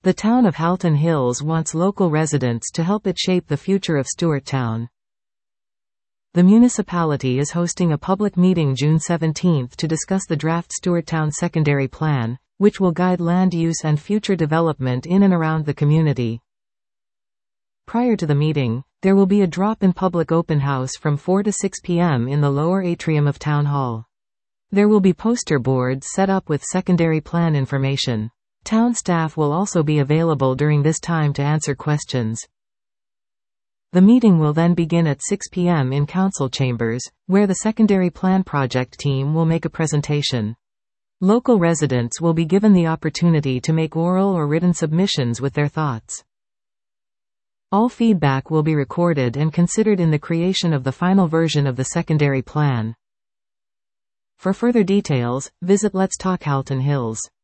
The town of Halton Hills wants local residents to help it shape the future of Stewarttown. The municipality is hosting a public meeting June 17 to discuss the draft Stewarttown Secondary Plan, which will guide land use and future development in and around the community. Prior to the meeting, there will be a drop-in public open house from 4 to 6 p.m. in the lower atrium of Town Hall. There will be poster boards set up with secondary plan information. Town staff will also be available during this time to answer questions. The meeting will then begin at 6 p.m. in council chambers, where the secondary plan project team will make a presentation. Local residents will be given the opportunity to make oral or written submissions with their thoughts. All feedback will be recorded and considered in the creation of the final version of the secondary plan. For further details, visit Let's Talk Halton Hills.